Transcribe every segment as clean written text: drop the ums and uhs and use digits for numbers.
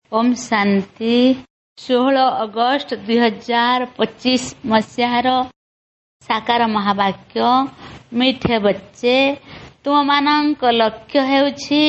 ओम शांति। 16 अगस्त 2025 मसीहार साकार महावाक्य। मिठे बच्चे, तुम मानक लक्ष्य हेउछि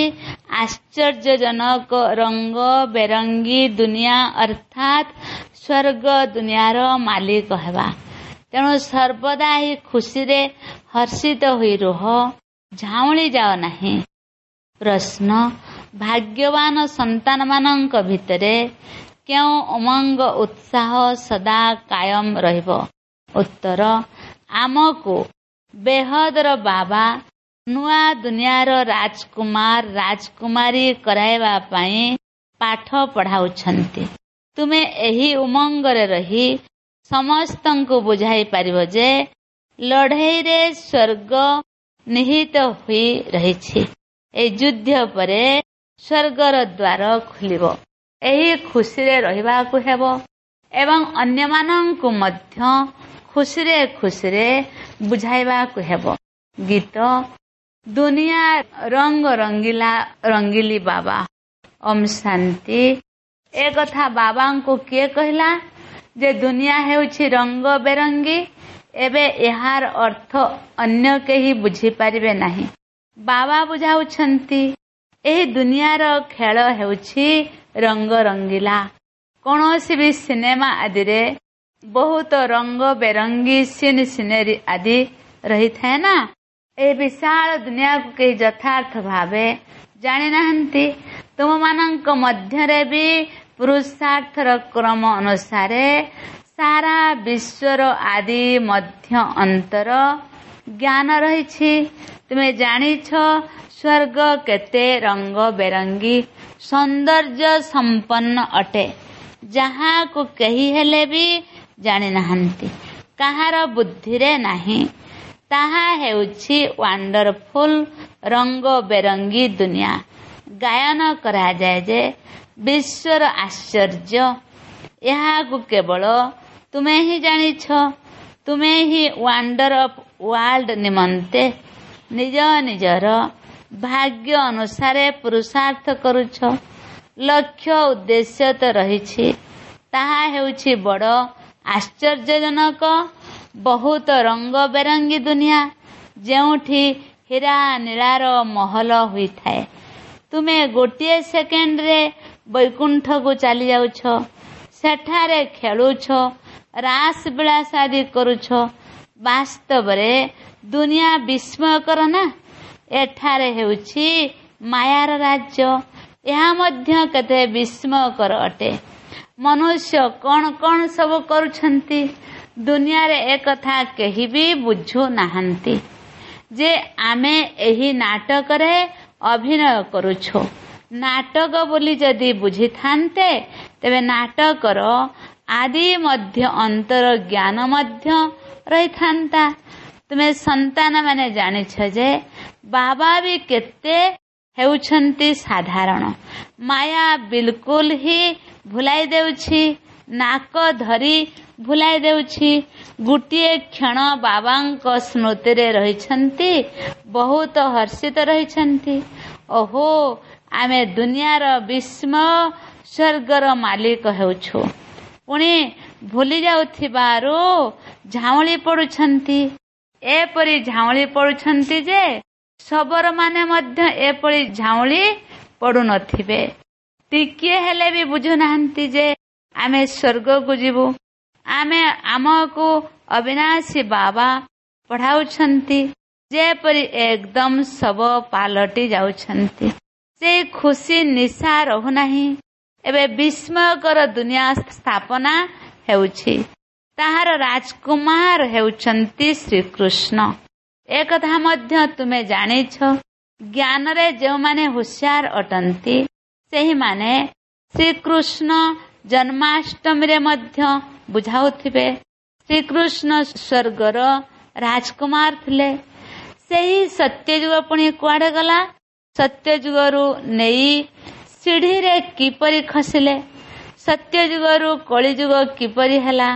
आश्चर्यजनक रंग बेरंगी दुनिया अर्थात स्वर्ग दुनियार मालिक हेबा। तेणु सर्वदा ही खुशी रे हर्षित होई रुह, झाउली जाओ नहीं। प्रश्न, भाग्यवान संतान मानक भितरे क्यों उमंग उत्साह सदा कायम रहिबो? उत्तर, आमको बेहदर बाबा नुआ दुनियार राजकुमार राजकुमारी कराइबा पाई पाठ पढ़ाउछंती। तुमे एही उमंगरे रही समस्तंको बुझाई पारिबो जे लड़ाई रे स्वर्ग निहित हुई रहिछि। ए युद्ध परे स्वर्गर द्वार खुलिबो। एही खुशी रे रहिबाकु हेबो एवं अन्य माननकु मध्य खुशी रे बुझाइबाकु हेबो। गीत, दुनिया रंग रंगीला रंगीली बाबा। ओम शांति। ए कथा बाबांको किए कहला जे दुनिया हेउछि रंग बेरंगी। एबे एहार अर्थ अन्य केही बुझी पारिबे नाही। बाबा बुझाउछंती एही दुनियार खेल हेउछि रंग रंगीला। कौनसी भी सिनेमा आदि रे बहुत रंग बेरंगी सीन सिनेरी आदि रही थाए ना। ए विशाल दुनिया को कई यथार्थ भावे जानी नाहंती। तुम मानक मध्यरे भी पुरुषार्थर क्रम अनुसारे सारा विश्वर आदि मध्य अंतर ज्ञान रही। तुमे जानिछ स्वर्ग केते रंग बेरंगी सौंदर्य संपन्न अटे, जहाँ को कही हेले भी जानी नाहंती, कहार बुद्धि रे नाही। ताहा हेउछि वंडरफुल रंग बेरंगी दुनिया। गायन करा जाए जे विश्वर आश्चर्य, यहाँ को केवल तुमे ही जानिछ। तुमे ही वंडर ऑफ वर्ल्ड निमंते निज निजर भाग्य अनुसारे पुरुषार्थ करुछ। लक्ष्य उद्देश्य तो रहिछि, ताहा हेउछि बड़ आश्चर्यजनक बहुत रंग बेरंगी दुनिया, जेउठी हीरा नीलार महल हुई थाए। तुमे गोटिए सेकेंड रे वैकुंठ को चली जाउछ, सेठारे खेलुछ, रास विलास आदि करुछ। वास्तव रे दुनिया विस्मयकर ना। एठारे हेउछि मायार राज्य, यहाँ मध्य केते विस्मयकर अटे। मनुष्य कौन कौन सब करुछंती दुनिया रे एक कथा केही भी बुझु नाहंती जे आमे एही नाटक रे अभिनय करुछो। नाटक बोली जदि बुझी थान्ते तेबे नाटकर आदि मध्य अंतर ज्ञान मध्य रही थान्ता। तुमे संतान माने जानिछ जे बाबा भी केते हेउछंती साधारण। माया बिल्कुल ही भुलाई देउछि, नाक धरी भुलाई देउछि। गुटिए क्षण बाबांक स्मृति रे रहिछंती, बहुत हर्षित रहिछंती। ओहो, आमे दुनियार विस्मय स्वर्गर मालिक हेउछु। पुणी भूली जाउथिबारो झाउली पडुछंती। एपरी झाउली पडुछंती जे सबर माने मध्य एपरी झाउली पडु नथिबे। टिकिए हेले भी बुझु नाहंती जे आमे स्वर्ग को जीवु। आमे आमको अविनाशी बाबा पढ़ाउछंती, जेपरी एकदम सब पालटी जाउछंती। से खुशी निशा रहु नाही। एबे विस्मयकर दुनिया स्थापना हेउछि। ताहार राजकुमार हेउछंती श्री कृष्ण। एक कथा मध्य तुमे जानिछ, ज्ञान रे जो माने होशियार अटंती सेही माने श्री कृष्ण जन्माष्टमी रे मध्य बुझाउथिबे। श्री कृष्ण स्वर्गर राजकुमार थिले। सेही सत्ययुग पुणी कुआडे गला? सत्ययुगरु नेई सीढ़ी रे किपरि खसिले? सत्ययुगरु कलियुग किपरि हैला?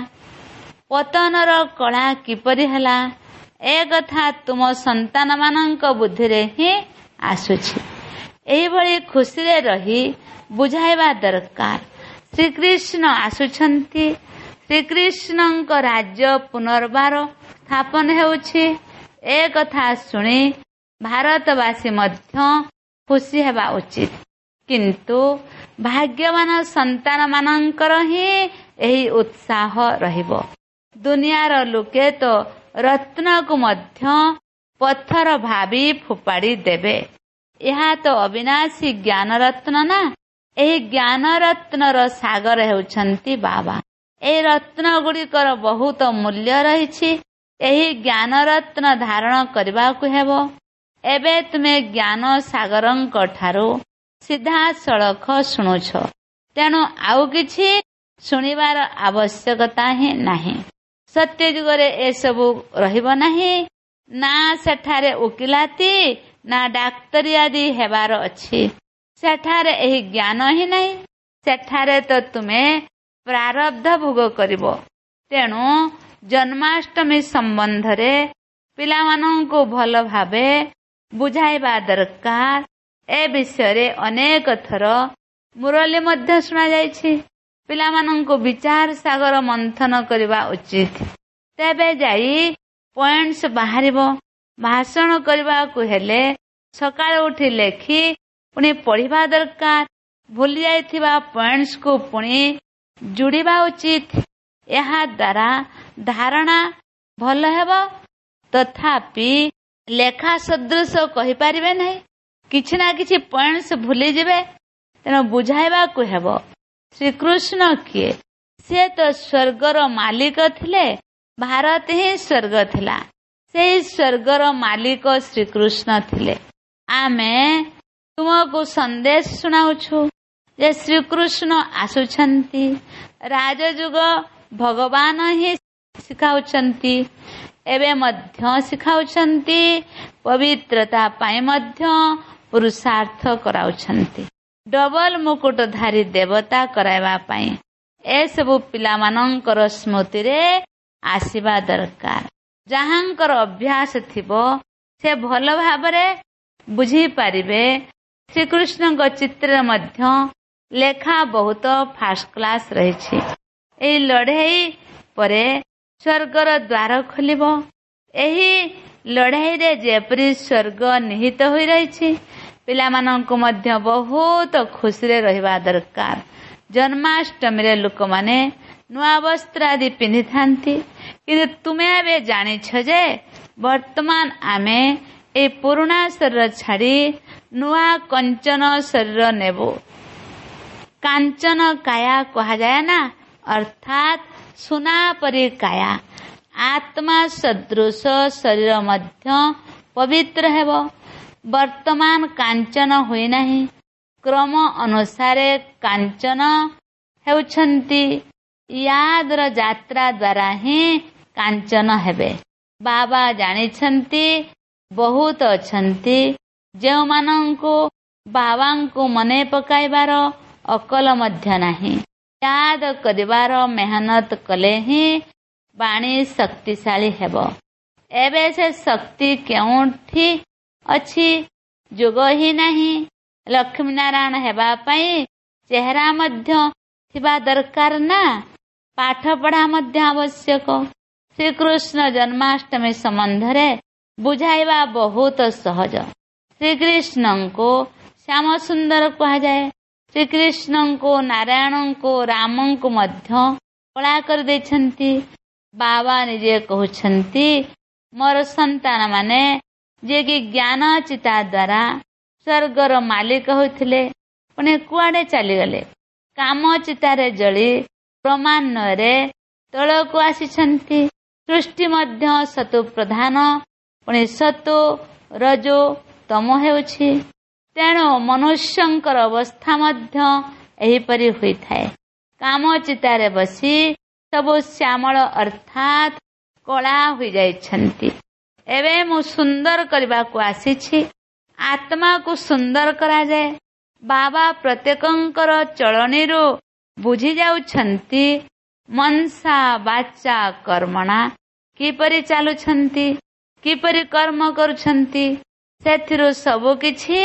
पतनर कला किपरि हैला? ए कथा तुम संतान मानक बुद्धि रे ही आसुछि। ଏହିଭଳି ଖୁସିରେ ରହି ବୁଝାଇବା ଦରକାର। ଶ୍ରୀକୃଷ୍ଣ ଆସୁଛନ୍ତି। ଶ୍ରୀକୃଷ୍ଣଙ୍କ ରାଜ୍ୟ ପୁନର୍ବାର ସ୍ଥାପନ ହେଉଛି। ଏ କଥା ଶୁଣି ଭାରତବାସୀ ମଧ୍ୟ ଖୁସି ହେବା ଉଚିତ। କିନ୍ତୁ ଭାଗ୍ୟବାନ ସନ୍ତାନ ମାନଙ୍କର ହିଁ ଏହି ଉତ୍ସାହ ରହିବ। ଦୁନିଆର ଲୋକେ ତ ରତ୍ନକୁ ମଧ୍ୟ ପଥର ଭାବି ଫୋପାଡ଼ି ଦେବେ। ଏହା ତ ଅବିନାଶୀ ଜ୍ଞାନ ରତ୍ନ ନା। ଏହି ଜ୍ଞାନ ରତ୍ନର ସାଗର ହେଉଛନ୍ତି ବାବା। ଏହି ରତ୍ନ ଗୁଡ଼ିକର ବହୁତ ମୂଲ୍ୟ ରହିଛି। ଏହି ଜ୍ଞାନ ରତ୍ନ ଧାରଣ କରିବାକୁ ହେବ। ଏବେ ତୁମେ ଜ୍ଞାନ ସାଗରଙ୍କ ଠାରୁ ସିଧାସଳଖ ଶୁଣୁଛ, ତେଣୁ ଆଉ କିଛି ଶୁଣିବାର ଆବଶ୍ୟକତା ହିଁ ନାହିଁ। ସତ୍ୟ ଯୁଗରେ ଏସବୁ ରହିବ ନାହିଁ। ନା ସେଠାରେ ଓକିଲାତି ନା ଡାକ୍ତରୀ ଆଦି ହେବାର ଅଛି। ସେଠାରେ ଏହି ଜ୍ଞାନ ହିଁ ନାହିଁ। ସେଠାରେ ତ ତୁମେ ପ୍ରାରବ୍ଧ ଭୋଗ କରିବ। ତେଣୁ ଜନ୍ମାଷ୍ଟମୀ ସମ୍ବନ୍ଧରେ ପିଲାମାନଙ୍କୁ ଭଲ ଭାବେ ବୁଝାଇବା ଦରକାର। ଏ ବିଷୟରେ ଅନେକ ଥର ମୁରଲୀ ମଧ୍ୟ ଶୁଣାଯାଇଛି। ପିଲାମାନଙ୍କୁ ବିଚାର ସାଗର ମନ୍ଥନ କରିବା ଉଚିତ। ତେବେ ଯାଇ ପଏଣ୍ଟସ ବାହାରିବ। ଭାଷଣ କରିବାକୁ ହେଲେ ସକାଳୁ ଉଠି ଲେଖି ପୁଣି ପଢ଼ିବା ଦରକାର। ଭୁଲି ଯାଇଥିବା ପଏଣ୍ଟସକୁ ପୁଣି ଯୋଡ଼ିବା ଉଚିତ। ଏହା ଦ୍ୱାରା ଧାରଣା ଭଲ ହେବ। ତଥାପି ଲେଖା ସଦୃଶ କହିପାରିବେ ନାହିଁ। କିଛି ନା କିଛି ପଏଣ୍ଟସ ଭୁଲିଯିବେ। ତେଣୁ ବୁଝାଇବାକୁ ହେବ। ଶ୍ରୀକୃଷ୍ଣ କିଏ? ସେ ତ ସ୍ୱର୍ଗର ମାଲିକ ଥିଲେ। ଭାରତ ହିଁ ସ୍ୱର୍ଗ ଥିଲା। ସେହି ସ୍ୱର୍ଗର ମାଲିକ ଶ୍ରୀକୃଷ୍ଣ ଥିଲେ। ଆମେ ତୁମକୁ ସନ୍ଦେଶ ଶୁଣାଉଛୁ ଯେ ଶ୍ରୀକୃଷ୍ଣ ଆସୁଛନ୍ତି। ରାଜଯୁଗ ଭଗବାନ ହିଁ ଶିଖାଉଛନ୍ତି। ଏବେ ମଧ୍ୟ ଶିଖାଉଛନ୍ତି। ପବିତ୍ରତା ପାଇଁ ମଧ୍ୟ ପୁରୁଷାର୍ଥ କରାଉଛନ୍ତି। ଡବଲ ମୁକୁଟଧାରୀ ଦେବତା କରାଇବା ପାଇଁ ଏସବୁ ପିଲାମାନଙ୍କର ସ୍ମୃତିରେ ଆସିବା ଦରକାର। ଯାହାଙ୍କର ଅଭ୍ୟାସ ଥିବ ସେ ଭଲ ଭାବରେ ବୁଝିପାରିବେ। ଶ୍ରୀକୃଷ୍ଣଙ୍କ ଚିତ୍ରରେ ମଧ୍ୟ ଲେଖା ବହୁତ ଫାଷ୍ଟ କ୍ଲାସ ରହିଛି। ଏହି ଲଢ଼େଇ ପରେ ସ୍ୱର୍ଗର ଦ୍ୱାର ଖୋଲିବ। ଏହି ଲଢ଼େଇରେ ଯେପରି ସ୍ୱର୍ଗ ନିହିତ ହୋଇ ରହିଛି, ପିଲାମାନଙ୍କୁ ମଧ୍ୟ ବହୁତ ଖୁସିରେ ରହିବା ଦରକାର। ଜନ୍ମାଷ୍ଟମୀରେ ଲୋକମାନେ ନୂଆ ବସ୍ତ୍ର ଆଦି ପିନ୍ଧିଥାନ୍ତି। କିନ୍ତୁ ତୁମେ ଏବେ ଜାଣିଛ ଯେ ବର୍ତ୍ତମାନ ଆମେ ଏହି ପୁରୁଣା ଶରୀର ଛାଡ଼ି ନୂଆ କଞ୍ଚନ ଶରୀର ନେବୁ। କାଞ୍ଚନ କାୟା କୁହାଯାଏ ନା, ଅର୍ଥାତ୍ ସୁନା ପରି କାୟା। ଆତ୍ମା ସଦୃଶ ଶରୀର ମଧ୍ୟ ପବିତ୍ର ହେବ। ବର୍ତ୍ତମାନ କାଞ୍ଚନ ହୋଇନାହିଁ। କ୍ରମ ଅନୁସାରେ କାଞ୍ଚନ ହେଉଛନ୍ତି। ୟାଦର ଯାତ୍ରା ଦ୍ୱାରା ହିଁ କାଞ୍ଚନ ହେବେ। ବାବା ଜାଣିଛନ୍ତି ବହୁତ ଅଛନ୍ତି ଯେଉଁମାନଙ୍କୁ ବାବାଙ୍କୁ ମନେ ପକାଇବାର ଅକଲ ମଧ୍ୟ ନାହିଁ। ୟାଦ କରିବାର ମେହନତ କଲେ ହିଁ ବାଣୀ ଶକ୍ତିଶାଳୀ ହେବ। ଏବେ ସେ ଶକ୍ତି କେଉଁଠି ଅଛି? ଯୋଗ ହିଁ ନାହିଁ। ଲକ୍ଷ୍ମୀନାରାୟଣ ହେବା ପାଇଁ ଚେହେରା ମଧ୍ୟ ଥିବା ଦରକାର ନା। ପାଠ ପଢ଼ା ମଧ୍ୟ ଆବଶ୍ୟକ। ଶ୍ରୀକୃଷ୍ଣ ଜନ୍ମାଷ୍ଟମୀ ସମ୍ବନ୍ଧରେ ବୁଝାଇବା ବହୁତ ସହଜ। ଶ୍ରୀକୃଷ୍ଣଙ୍କୁ ଶ୍ୟାମ ସୁନ୍ଦର କୁହାଯାଏ। ଶ୍ରୀକୃଷ୍ଣଙ୍କୁ, ନାରାୟଣଙ୍କୁ, ରାମଙ୍କୁ ମଧ୍ୟ କଳା କରିଦେଇଛନ୍ତି। ବାବା ନିଜେ କହୁଛନ୍ତି, ମୋର ସନ୍ତାନ ମାନେ ଯିଏକି ଜ୍ଞାନ ଚିତା ଦ୍ୱାରା ସ୍ୱର୍ଗର ମାଲିକ ହୋଇଥିଲେ, ପୁଣି କୁଆଡ଼େ ଚାଲିଗଲେ? କାମ ଚିତାରେ ଜଳି କ୍ରମାନ୍ୱୟରେ ତଳକୁ ଆସିଛନ୍ତି। ସୃଷ୍ଟି ମଧ୍ୟ ସତୁ ପ୍ରଧାନ, ପୁଣି ସତୁ ରଜୋ ତମ ହେଉଛି। ତେଣୁ ମନୁଷ୍ୟଙ୍କର ଅବସ୍ଥା ମଧ୍ୟ ଏହିପରି ହୋଇଥାଏ। କାମ ଚିତାରେ ବସି ସବୁ ଶ୍ୟାମଳ ଅର୍ଥାତ୍ କଳା ହୋଇଯାଇଛନ୍ତି। ଏବେ ମୁଁ ସୁନ୍ଦର କରିବାକୁ ଆସିଛି। ଆତ୍ମାକୁ ସୁନ୍ଦର କରାଯାଏ। ବାବା ପ୍ରତ୍ୟେକଙ୍କର ଚଳଣୀରୁ ବୁଝି ଯାଉଛନ୍ତି ମନସା ବାଚା କର୍ମଣା କିପରି ଚାଲୁଛନ୍ତି, କିପରି କର୍ମ କରୁଛନ୍ତି। ସେଥିରୁ ସବୁ କିଛି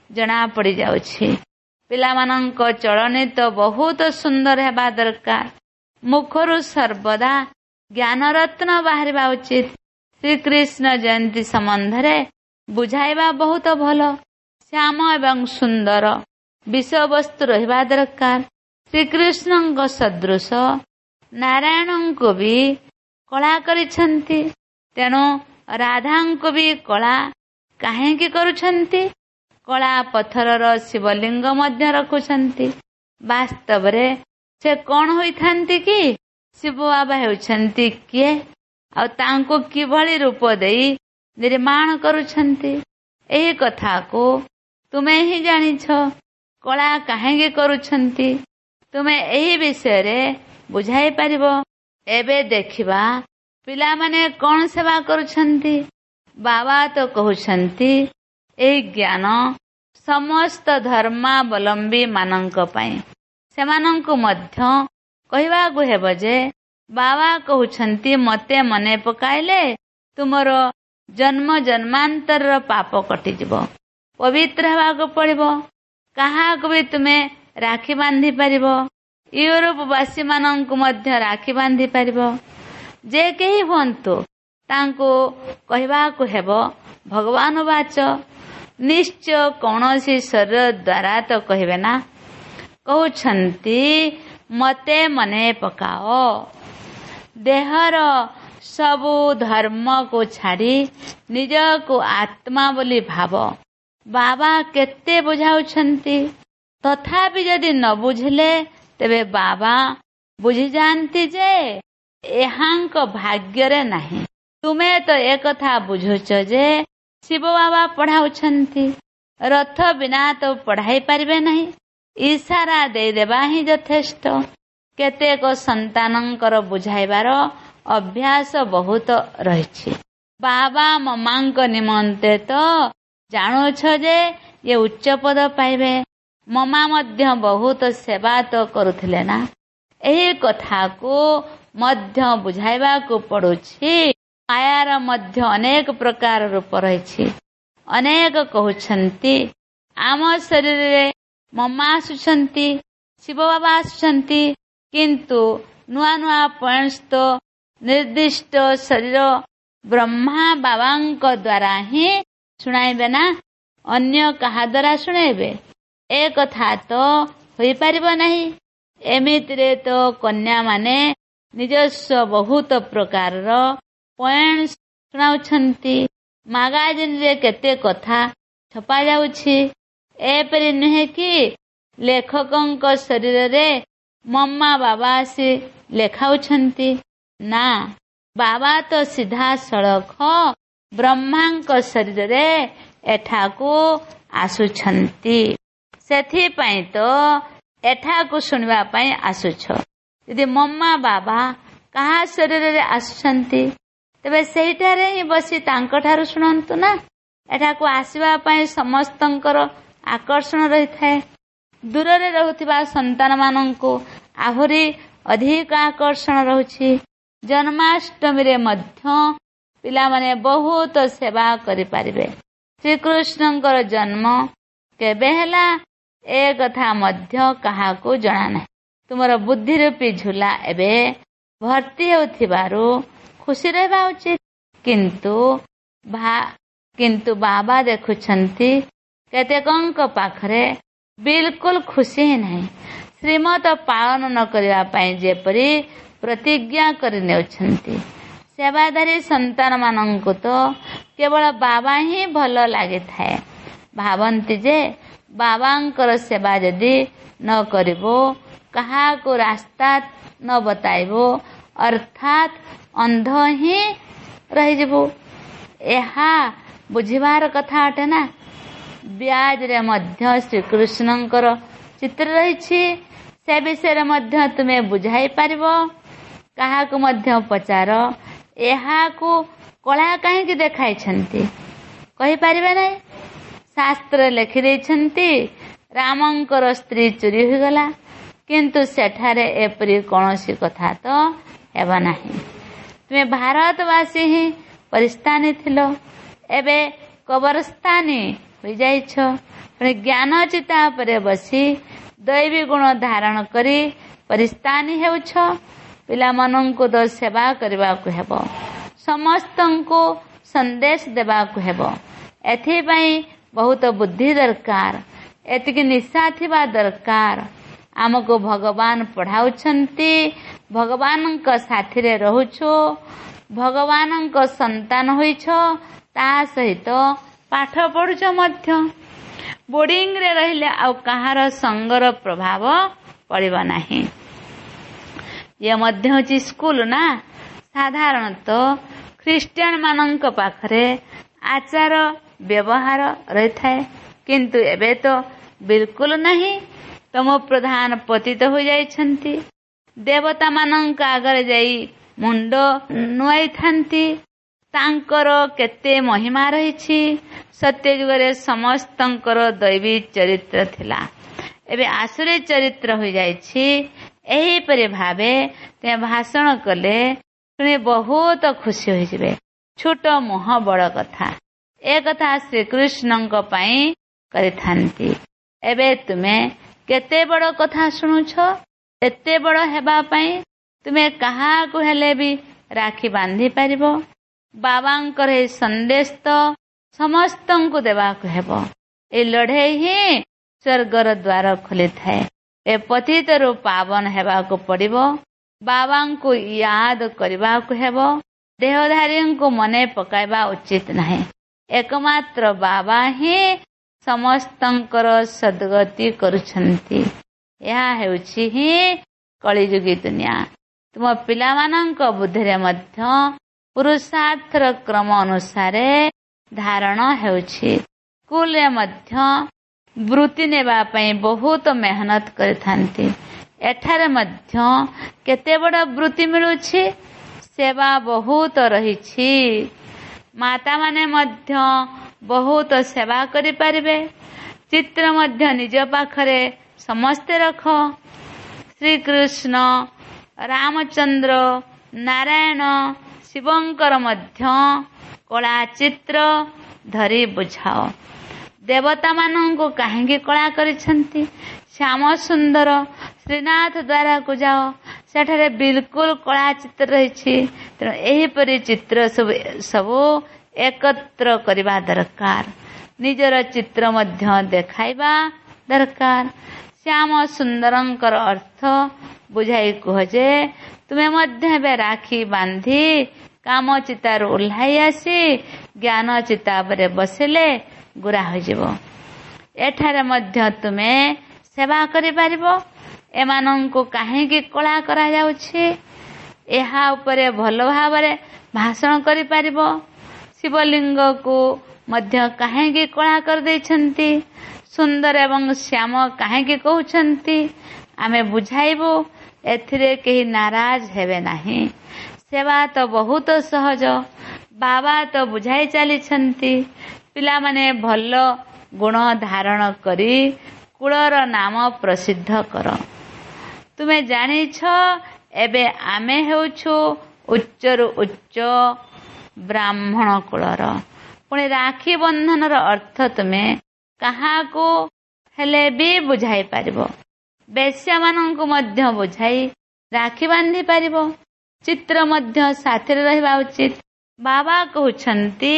ଜଣା ପଡି ଯାଉଛି। ପିଲାମାନଙ୍କ ଚଳନୀ ତ ବହୁତ ସୁନ୍ଦର ହେବା ଦରକାର। ମୁଖରୁ ସର୍ବଦା ଜ୍ଞାନରତ୍ନ ବାହାରିବା ଉଚିତ। ଶ୍ରୀକୃଷ୍ଣ ଜୟନ୍ତୀ ସମ୍ବନ୍ଧରେ ବୁଝାଇବା ବହୁତ ଭଲ। ଶ୍ୟାମ ଏବଂ ସୁନ୍ଦର ବିଷୟବସ୍ତୁ ରହିବା ଦରକାର। ଶ୍ରୀକୃଷ୍ଣଙ୍କ ସଦୃଶ ନାରାୟଣଙ୍କୁ ବି କଳା କରିଛନ୍ତି। ତେଣୁ ରାଧାଙ୍କୁ ବି କଳା କାହିଁକି କରୁଛନ୍ତି? କଳା ପଥରର ଶିବଲିଙ୍ଗ ମଧ୍ୟ ରଖୁଛନ୍ତି। ବାସ୍ତବରେ ସେ କଣ ହୋଇଥାନ୍ତି କି? ଶିବ ବାବା ହେଉଛନ୍ତି କିଏ ଆଉ ତାଙ୍କୁ କିଭଳି ରୂପ ଦେଇ ନିର୍ମାଣ କରୁଛନ୍ତି? ଏହି କଥାକୁ ତୁମେ ହିଁ ଜାଣିଛ। କଳା କାହିଁକି କରୁଛନ୍ତି ତୁମେ ଏହି ବିଷୟରେ ବୁଝାଇ ପାରିବ। ଏବେ ଦେଖିବା ପିଲାମାନେ କଣ ସେବା କରୁଛନ୍ତି। ବାବା ତ କହୁଛନ୍ତି ଏହି ଜ୍ଞାନ ସମସ୍ତ ଧର୍ମାବଲମ୍ବୀ ମାନଙ୍କ ପାଇଁ। ସେମାନଙ୍କୁ ମଧ୍ୟ କହିବାକୁ ହେବ ଯେ ବାବା କହୁଛନ୍ତି ମତେ ମନେ ପକାଇଲେ ତୁମର ଜନ୍ମ ଜନ୍ମାନ୍ତରର ପାପ କଟିଯିବ। ପବିତ୍ର ହେବାକୁ ପଡ଼ିବ। କାହାକୁ ବି ତୁମେ ରାକ୍ଷୀ ବାନ୍ଧି ପାରିବ। ୟୁରୋପ ବାସୀ ମାନଙ୍କୁ ମଧ୍ୟ ରାକ୍ଷୀ ବାନ୍ଧି ପାରିବ। ଯେ କେହି ହୁଅନ୍ତୁ ତାଙ୍କୁ କହିବାକୁ ହେବ ଭଗବାନ ବାଚ। ନିଶ୍ଚୟ କୌଣସି ଶରୀର ଦ୍ୱାରା ତ କହିବେ ନା। କହୁଛନ୍ତି ମତେ ମନେ ପକାଅ। ଦେହର ସବୁ ଧର୍ମକୁ ଛାଡ଼ି ନିଜକୁ ଆତ୍ମା ବୋଲି ଭାବ। ବାବା କେତେ ବୁଝାଉଛନ୍ତି। ତଥାପି ଯଦି ନ ବୁଝିଲେ ତେବେ ବାବା ବୁଝିଯାଆନ୍ତି ଯେ ଏହାଙ୍କ ଭାଗ୍ୟରେ ନାହିଁ। ତୁମେ ତ ଏକଥା ବୁଝୁଛ ଯେ ଶିବ ବାବା ପଢାଉଛନ୍ତି। ରଥ ବିନା ତ ପଢାଇ ପାରିବେ ନାହିଁ। ଇଶାରା ଦେଇଦେବା ହିଁ ଯଥେଷ୍ଟ। କେତେକ ସନ୍ତାନଙ୍କର ବୁଝାଇବାର ଅଭ୍ୟାସ ବହୁତ ରହିଛି। ବାବା ମମାଙ୍କ ନିମନ୍ତେ ତ ଜାଣୁଛ ଯେ ଏ ଉଚ୍ଚ ପଦ ପାଇବେ। ମମା ମଧ୍ୟ ବହୁତ ସେବା ତ କରୁଥିଲେ ନା। ଏହି କଥାକୁ ମଧ୍ୟ ବୁଝାଇବାକୁ ପଡୁଛି। ମାୟାର ମଧ୍ୟ ଅନେକ ପ୍ରକାର ରୂପ ରହିଛି। ଅନେକ କହୁଛନ୍ତି ଆମ ଶରୀରରେ ମମା ଆସୁଛନ୍ତି, ଶିବ ବାବା ଆସୁଛନ୍ତି, କିନ୍ତୁ ନୂଆ ନୂଆ ପଏଣ୍ଟସ୍ ତ ନିର୍ଦ୍ଦିଷ୍ଟ ଶରୀର ବ୍ରହ୍ମା ବାବାଙ୍କ ଦ୍ୱାରା ହିଁ ଶୁଣାଇବେ ନା। ଅନ୍ୟ କାହା ଦ୍ୱାରା ଶୁଣାଇବେ? ଏ କଥା ତ ହୋଇପାରିବ ନାହିଁ। ଏମିତିରେ ତ କନ୍ୟାମାନେ ନିଜସ୍ୱ ବହୁତ ପ୍ରକାରର ପଏଣ୍ଟସ୍ ଶୁଣାଉଛନ୍ତି। ମାଗାଜିନରେ କେତେ କଥା ଛପା ଯାଉଛି। ଏପରି ନୁହେଁ କି ଲେଖକଙ୍କ ଶରୀରରେ ମମ୍ମା ବାବା ଆସି ଲେଖାଉଛନ୍ତି। ନା, ବାବା ତ ସିଧାସଳଖ ବ୍ରହ୍ମାଙ୍କ ଶରୀରରେ ଏଠାକୁ ଆସୁଛନ୍ତି। ସେଥିପାଇଁ ତ ଏଠାକୁ ଶୁଣିବା ପାଇଁ ଆସୁଛ। ଯଦି ମମ୍ମା ବାବା କାହା ଶରୀରରେ ଆସୁଛନ୍ତି ତେବେ ସେହିଠାରେ ହିଁ ବସି ତାଙ୍କଠାରୁ ଶୁଣନ୍ତୁ ନା। ଏଠାକୁ ଆସିବା ପାଇଁ ସମସ୍ତଙ୍କର ଆକର୍ଷଣ ରହିଥାଏ। ଦୂରରେ ରହୁଥିବା ସନ୍ତାନମାନଙ୍କୁ ଆହୁରି ଅଧିକ ଆକର୍ଷଣ ରହୁଛି। ଜନ୍ମାଷ୍ଟମୀରେ ମଧ୍ୟ ପିଲାମାନେ ବହୁତ ସେବା କରିପାରିବେ। ଶ୍ରୀକୃଷ୍ଣଙ୍କର ଜନ୍ମ କେବେ ହେଲା ଏ କଥା ମଧ୍ୟ କାହାକୁ ଜଣା ନାହିଁ। ତୁମର ବୁଦ୍ଧିରୂପୀ ଝୁଲା ଏବେ ଭର୍ତ୍ତି ହେଉଥିବାରୁ ଖୁସି ରହିବା ଉଚିତ। କିନ୍ତୁ ବାବା ଦେଖୁଛନ୍ତି କେତେକଙ୍କ ପାଖରେ ବିଲକୁଲ ଖୁସି ହିଁ ନାହିଁ। ଶ୍ରୀମତ ପାଳନ ନ କରିବା ପାଇଁ ଯେପରି ପ୍ରତିଜ୍ଞା କରି ନେଉଛନ୍ତି। ସେବାଧାରୀ ସନ୍ତାନମାନଙ୍କୁ ତ କେବଳ ବାବା ହିଁ ଭଲ ଲାଗିଥାଏ। ଭାବନ୍ତି ଯେ ବାବାଙ୍କର ସେବା ଯଦି ନ କରିବ, କାହାକୁ ରାସ୍ତା ନ ବତାଇବ, ଅର୍ଥାତ୍ ଅନ୍ଧ ହିଁ ରହିଯିବ। ଏହା ବୁଝିବାର କଥା ଅଟେ ନା। ବ୍ୟାଜରେ ମଧ୍ୟ ଶ୍ରୀକୃଷ୍ଣଙ୍କର ଚିତ୍ର ରହିଛି। ସେ ବିଷୟରେ ମଧ୍ୟ ତୁମେ ବୁଝାଇ ପାରିବ। କାହାକୁ ମଧ୍ୟ ପଚାର ଏହାକୁ କଳା କାହିଁକି ଦେଖାଇଛନ୍ତି? କହିପାରିବେ ନାହିଁ। ଶାସ୍ତ୍ର ଲେଖିଦେଇଛନ୍ତି ରାମଙ୍କର ସ୍ତ୍ରୀ ଚୋରି ହୋଇଗଲା, କିନ୍ତୁ ସେଠାରେ ଏପରି କୌଣସି କଥା ତ ହେବ ନାହିଁ। ତୁମେ ଭାରତବାସୀ ହିଁ ପରିସ୍ଥାନୀ ଥିଲ, ଏବେ କବରସ୍ଥାନୀ ହୋଇଯାଇଛ। ଜ୍ଞାନ ଚିତା ଉପରେ ବସି ଦୈବୀ ଗୁଣ ଧାରଣ କରି ପରିସ୍ଥାନୀ ହେଉଛ। ପିଲାମାନଙ୍କୁ ତ ସେବା କରିବାକୁ ହେବ, ସମସ୍ତଙ୍କୁ ସନ୍ଦେଶ ଦେବାକୁ ହେବ। ଏଥିପାଇଁ ବହୁତ ବୁଦ୍ଧି ଦରକାର, ଏତିକି ନିଶା ଥିବା ଦରକାର। ଆମକୁ ଭଗବାନ ପଢ଼ାଉଛନ୍ତି, ଭଗବାନଙ୍କ ସାଥିରେ ରହୁଛୁ, ଭଗବାନଙ୍କ ସନ୍ତାନ ହୋଇଛ, ତା ସହିତ ପାଠ ପଢୁଛ ମଧ୍ୟ। ବୋର୍ଡିଂରେ ରହିଲେ ଆଉ କାହାର ସଙ୍ଗର ପ୍ରଭାବ ପଡ଼ିବ ନାହିଁ। ଇଏ ମଧ୍ୟ ହେଉଛି ସ୍କୁଲ ନା। ସାଧାରଣତଃ ଖ୍ରୀଷ୍ଟିଆନ ମାନଙ୍କ ପାଖରେ ଆଚାର ବ୍ୟବହାର ରହିଥାଏ, କିନ୍ତୁ ଏବେ ତ ବିଲକୁଲ ନାହିଁ। ତମ ପ୍ରଧାନ ପତିତ ହୋଇଯାଇଛନ୍ତି, ଦେବତା ମାନଙ୍କ ଆଗରେ ଯାଇ ମୁଣ୍ଡ ନୁଆଇଥାନ୍ତି। ତାଙ୍କର କେତେ ମହିମା ରହିଛି। ସତ୍ୟ ଯୁଗରେ ସମସ୍ତଙ୍କର ଦୈବୀ ଚରିତ୍ର ଥିଲା, ଏବେ ଆସୁରୀ ଚରିତ୍ର ହୋଇଯାଇଛି। ଏହିପରି ଭାବେ ତୁମେ ଭାଷଣ କଲେ ଶୁଣି ବହୁତ ଖୁସି ହୋଇଯିବେ। ଛୋଟ ମୁହଁ ବଡ଼ କଥା, ଏ କଥା ଶ୍ରୀକୃଷ୍ଣଙ୍କ ପାଇଁ କରିଥାନ୍ତି। ଏବେ ତୁମେ କେତେ ବଡ଼ କଥା ଶୁଣୁଛ। ଏତେ ବଡ଼ ହେବା ପାଇଁ ତୁମେ କାହାକୁ ହେଲେ ବି ରାକ୍ଷୀ ବାନ୍ଧି ପାରିବ। ବାବାଙ୍କର ଏହି ସନ୍ଦେଶ ତ ସମସ୍ତଙ୍କୁ ଦେବାକୁ ହେବ। ଏ ଲଢ଼େଇ ହିଁ ସ୍ୱର୍ଗର ଦ୍ୱାର ଖୋଲିଥାଏ। ଏ ପତିତରୁ ପାବନ ହେବାକୁ ପଡ଼ିବ। ବାବାଙ୍କୁ ୟାଦ କରିବାକୁ ହେବ। ଦେହଧାରୀଙ୍କୁ ମନେ ପକାଇବା ଉଚିତ ନାହିଁ। ଏକମାତ୍ର ବାବା ହିଁ ସମସ୍ତଙ୍କର ସଦ୍ଗତି କରୁଛନ୍ତି। ଏହା ହେଉଛି ହିଁ କଳିଯୁଗୀ ଦୁନିଆ। ତୁମ ପିଲାମାନଙ୍କ ବୁଦ୍ଧିରେ ମଧ୍ୟ ପୁରୁଷାର୍ଥର କ୍ରମ ଅନୁସାରେ ଧାରଣ ହେଉଛି। ସ୍କୁଲରେ ମଧ୍ୟ ବୃତ୍ତି ନେବା ପାଇଁ ବହୁତ ମେହନତ କରିଥାନ୍ତି। ଏଠାରେ ମଧ୍ୟ କେତେ ବଡ଼ ବୃତ୍ତି ମିଳୁଛି। ସେବା ବହୁତ ରହିଛି। ମାତାମାନେ ମଧ୍ୟ ବହୁତ ସେବା କରିପାରିବେ। ଚିତ୍ର ମଧ୍ୟ ନିଜ ପାଖରେ ସମସ୍ତେ ରଖ। ଶ୍ରୀକୃଷ୍ଣ, ରାମଚନ୍ଦ୍ର, ନାରାୟଣ, ଶିବଙ୍କର ମଧ୍ୟ କଳା ଚିତ୍ର ଧରି ବୁଝାଅ। ଦେବତାମାନଙ୍କୁ କାହିଁକି କଳା କରିଛନ୍ତି? ଶ୍ୟାମ ସୁନ୍ଦର ଶ୍ରୀନାଥ ଦ୍ୱାରକୁ ଯାଅ, ସେଠାରେ ବିଲକୁଲ କଳା ଚିତ୍ର ରହିଛି। ତେଣୁ ଏହିପରି ଚିତ୍ର ସବୁ ଏକତ୍ର କରିବା ଦରକାର। ନିଜର ଚିତ୍ର ମଧ୍ୟ ଦେଖାଇବା ଦରକାର। ଶ୍ୟାମ ସୁନ୍ଦରଙ୍କର ଅର୍ଥ ବୁଝାଇ କୁହ ଯେ ତୁମେ ମଧ୍ୟ ଏବେ ରାକ୍ଷୀ ବାନ୍ଧି କାମ ଚିତାରୁ ଓହ୍ଲାଇ ଆସି ଜ୍ଞାନ ଚିତା ଉପରେ ବସିଲେ ଗୁରା ହୋଇଯିବ। ଏଠାରେ ମଧ୍ୟ ତୁମେ ସେବା କରିପାରିବ। ଏମାନଙ୍କୁ କାହିଁକି କଳା କରାଯାଉଛି? ଏହା ଉପରେ ଭଲ ଭାବରେ ଭାଷଣ କରିପାରିବ। ଶିବଲିଙ୍ଗକୁ ମଧ୍ୟ କାହିଁକି କଳା କରିଦେଇଛନ୍ତି? ସୁନ୍ଦର ଏବଂ ଶ୍ୟାମ କାହିଁକି କହୁଛନ୍ତି? ଆମେ ବୁଝାଇବୁ, ଏଥିରେ କେହି ନାରାଜ ହେବେ ନାହିଁ। ସେବା ତ ବହୁତ ସହଜ। ବାବା ତ ବୁଝାଇ ଚାଲିଛନ୍ତି। ପିଲାମାନେ ଭଲ ଗୁଣ ଧାରଣ କରି କୁଳର ନାମ ପ୍ରସିଦ୍ଧ କର। ତୁମେ ଜାଣିଛ ଏବେ ଆମେ ହେଉଛୁ ଉଚ୍ଚରୁ ଉଚ୍ଚ ବ୍ରାହ୍ମଣ କୁଳର। ପୁଣି ରାକ୍ଷୀ ବନ୍ଧନର ଅର୍ଥ ତୁମେ କାହାକୁ ହେଲେ ବି ବୁଝାଇ ପାରିବ। ବେଶ୍ୟାମାନଙ୍କୁ ମଧ୍ୟ ବୁଝାଇ ରାକ୍ଷୀ ବାନ୍ଧି ପାରିବ। ଚିତ୍ର ମଧ୍ୟ ସାଥିରେ ରହିବା ଉଚିତ। ବାବା କହୁଛନ୍ତି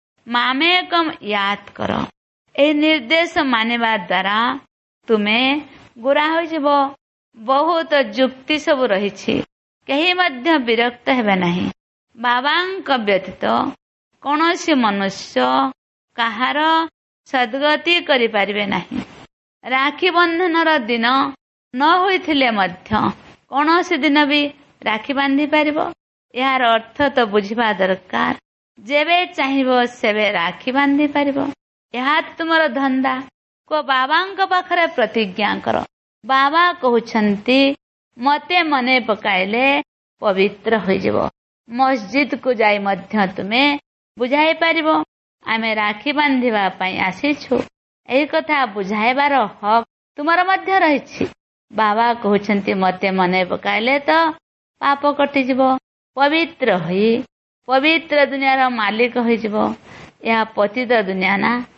ମାମେକମ୍ ୟାଦ କର। ଏହି ନିର୍ଦ୍ଦେଶ ମାନିବା ଦ୍ୱାରା ତୁମେ ଗୁରା ହୋଇଯିବ। ବହୁତ ଯୁକ୍ତି ସବୁ ରହିଛି, କେହି ମଧ୍ୟ ବିରକ୍ତ ହେବେ ନାହିଁ। ବାବାଙ୍କ ବ୍ୟତୀତ କୌଣସି ମନୁଷ୍ୟ କାହାର ସଦ୍ଗତି କରିପାରିବେ ନାହିଁ। ରାକ୍ଷୀ ବନ୍ଧନର ଦିନ ନ ହୋଇଥିଲେ ମଧ୍ୟ କୌଣସି ଦିନ ବି ରାକ୍ଷୀ ବାନ୍ଧି ପାରିବ। ଏହାର ଅର୍ଥ ତ ବୁଝିବା ଦରକାର। ଯେବେ ଚାହିଁବ ସେବେ ରାକ୍ଷୀ ବାନ୍ଧି ପାରିବ। ଏହା ତୁମର ଧନ୍ଦା। କୁହ ବାବାଙ୍କ ପାଖରେ ପ୍ରତିଜ୍ଞା କର। ବାବା କହୁଛନ୍ତି ମତେ ମନେ ପକାଇଲେ ପବିତ୍ର ହୋଇଯିବ। ମସଜିଦକୁ ଯାଇ ମଧ୍ୟ ତୁମେ ବୁଝାଇ ପାରିବ ଆମେ ରାକ୍ଷୀ ବାନ୍ଧିବା ପାଇଁ ଆସିଛୁ। ଏହି କଥା ବୁଝାଇବାର ହକ୍ ତୁମର ମଧ୍ୟ ରହିଛି। ବାବା କହୁଛନ୍ତି ମତେ ମନେ ପକାଇଲେ ତ ପାପ କଟିଯିବ, ପବିତ୍ର ହୋଇ ପବିତ୍ର ଦୁନିଆର ମାଲିକ ହୋଇଯିବ। ଏହା ପତିତ ଦୁନିଆ ନା।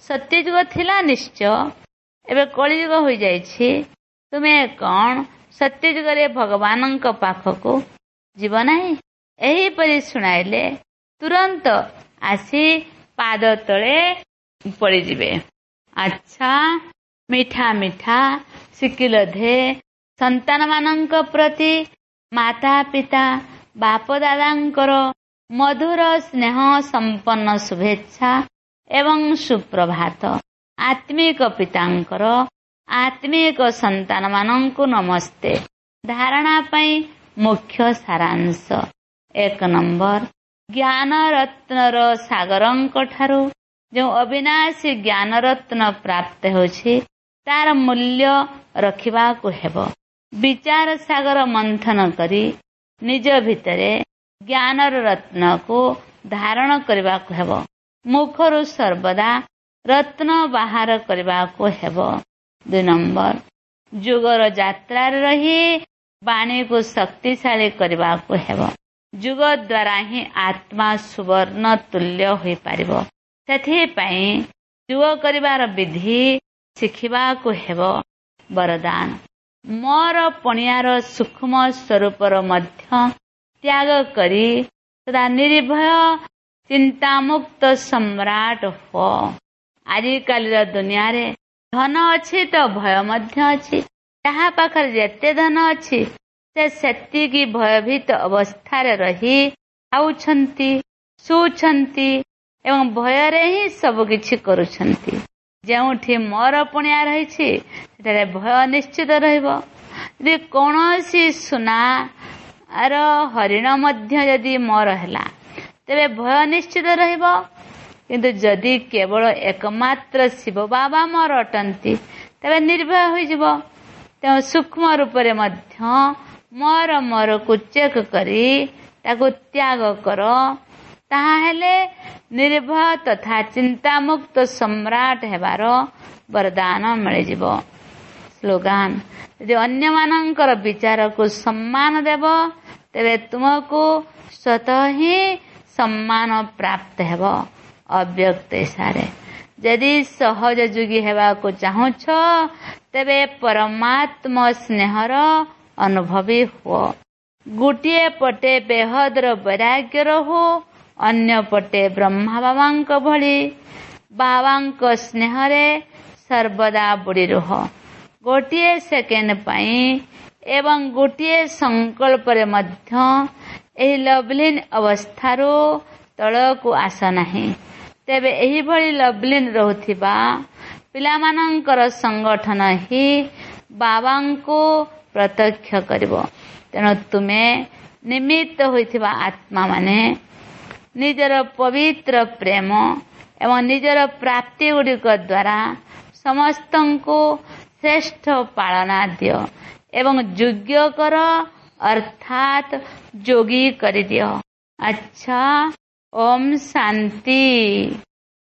ସତ୍ୟଯୁଗ ଥିଲା ନିଶ୍ଚୟ, ଏବେ କଳିଯୁଗ ହୋଇଯାଇଛି। ତୁମେ କଣ ସତ୍ୟଯୁଗରେ ଭଗବାନଙ୍କ ପାଖକୁ ଯିବ ନାହିଁ? ଏହିପରି ଶୁଣାଇଲେ ତୁରନ୍ତ ଆସି ପାଦ ତଳେ ପଡ଼ିଯିବେ। ଆଚ୍ଛା, ମିଠା ମିଠା ଶିକିଲ ଧେ ସନ୍ତାନମାନଙ୍କ ପ୍ରତି ମାତା ପିତା ବାପ ଦାଦାଙ୍କର ମଧୁର ସ୍ନେହ ସମ୍ପନ୍ନ ଶୁଭେଚ୍ଛା ଏବଂ ସୁପ୍ରଭାତ। ଆତ୍ମିକ ପିତାଙ୍କର ଆତ୍ମିକ ସନ୍ତାନମାନଙ୍କୁ ନମସ୍ତେ। ଧାରଣା ପାଇଁ ମୁଖ୍ୟ ସାରାଂଶ। 1 ନମ୍ବର, ଜ୍ଞାନ ରତ୍ନର ସାଗରଙ୍କ ଠାରୁ ଯେଉଁ ଅବିନାଶୀ ଜ୍ଞାନ ରତ୍ନ ପ୍ରାପ୍ତ ହେଉଛି ତାର ମୂଲ୍ୟ ରଖିବାକୁ ହେବ। ବିଚାର ସାଗର ମନ୍ଥନ କରି ନିଜ ଭିତରେ ଜ୍ଞାନର ରତ୍ନକୁ ଧାରଣ କରିବାକୁ ହେବ। ମୁଖରୁ ସର୍ବଦା ରତ୍ନ ବାହାର କରିବାକୁ ହେବ। 2 ନମ୍ବର, ଯୁଗର ଯାତ୍ରାରେ ରହି ବାଣୀକୁ ଶକ୍ତିଶାଳୀ କରିବାକୁ ହେବ। ଯୁଗ ଦ୍ୱାରା ହିଁ ଆତ୍ମା ସୁବର୍ଣ୍ଣ ତୁଲ୍ୟ ହୋଇପାରିବ। ସେଥିପାଇଁ ଯୁଗ କରିବାର ବିଧି ଶିଖିବାକୁ ହେବ। ବରଦାନ, ମୋର ପଣିଆର ସୂକ୍ଷ୍ମ ସ୍ୱରୂପର ମଧ୍ୟ ତ୍ୟାଗ କରି ସଦା ନିର୍ଭୟ ଚିନ୍ତାମୁକ୍ତ ସମ୍ରାଟ ହୁଅ। ଆଜିକାଲିର ଦୁନିଆରେ ଧନ ଅଛି ତ ଭୟ ମଧ୍ୟ ଅଛି। ଯାହା ପାଖରେ ଯେତେ ଧନ ଅଛି ସେ ସେତିକି ଭୟଭୀତ ଅବସ୍ଥାରେ ରହି ଖାଉଛନ୍ତି, ଶୋଉଛନ୍ତି ଏବଂ ଭୟରେ ହିଁ ସବୁ କିଛି କରୁଛନ୍ତି। ଯେଉଁଠି ମୋର ପଣିଆ ରହିଛି ସେଠାରେ ଭୟ ନିଶ୍ଚିତ ରହିବ। ଯଦି କୌଣସି ସୁନାର ହରିଣ ମଧ୍ୟ ଯଦି ମୋର ହେଲା ତେବେ ଭୟ ନିଶ୍ଚିତ ରହିବ। କିନ୍ତୁ ଯଦି କେବଳ ଏକମାତ୍ର ଶିବ ବାବା ମୋର ଅଟନ୍ତି ତେବେ ନିର୍ଭୟ ହୋଇଯିବ। ତେଣୁ ସୂକ୍ଷ୍ମ ରୂପରେ ମଧ୍ୟ ମୋରକୁ ଚେକ୍ କରି ତାକୁ ତ୍ୟାଗ କର। ତାହାହେଲେ ନିର୍ଭୟ ତଥା ଚିନ୍ତାମୁକ୍ତ ସମ୍ରାଟ ହେବାର ବରଦାନ ମିଳିଯିବ। ସ୍ଲୋଗାନ, ଯଦି ଅନ୍ୟମାନଙ୍କର ବିଚାରକୁ ସମ୍ମାନ ଦେବ ତେବେ ତୁମକୁ ସ୍ୱତଃ ହିଁ ସମ୍ମାନ ପ୍ରାପ୍ତ ହେବ। ଅବ୍ୟକ୍ତ ଇଶାରେ, ଯଦି ସହଜ ଯୋଗୀ ହେବାକୁ ଚାହୁଁଛ ତେବେ ପରମାତ୍ମ ସ୍ନେହର ଅନୁଭବୀ ହୁଅ। ଗୋଟିଏ ପଟେ ବେହଦର ବୈରାଗ୍ୟ ରହୁ, ଅନ୍ୟ ପଟେ ବ୍ରହ୍ମା ବାବାଙ୍କ ଭଳି ବାବାଙ୍କ ସ୍ନେହରେ ସର୍ବଦା ବୁଡ଼ି ରୁହ। ଗୋଟିଏ ସେକେଣ୍ଡ ପାଇଁ ଏବଂ ଗୋଟିଏ ସଂକଳ୍ପରେ ମଧ୍ୟ ଏହି ଲଭ୍ଲିନ୍ ଅବସ୍ଥାରୁ ତଳକୁ ଆସ ନାହିଁ। ତେବେ ଏହିଭଳି ଲଭ୍ଲିନ୍ ରହୁଥିବା ପିଲାମାନଙ୍କର ସଂଗଠନ ହିଁ ବାବାଙ୍କୁ ପ୍ରତ୍ୟକ୍ଷ କରିବ। ତେଣୁ ତୁମେ ନିମିତ୍ତ ହୋଇଥିବା ଆତ୍ମାମାନେ ନିଜର ପବିତ୍ର ପ୍ରେମ ଏବଂ ନିଜର ପ୍ରାପ୍ତି ଗୁଡ଼ିକ ଦ୍ୱାରା ସମସ୍ତଙ୍କୁ ଶ୍ରେଷ୍ଠ ପାଳନା ଦିଅ ଏବଂ ଯୋଗ୍ୟ କର, ଅର୍ଥାତ୍ ଯୋଗୀ କରିଦିଅ। ଆଚ୍ଛା, ଓମ୍ ଶାନ୍ତି।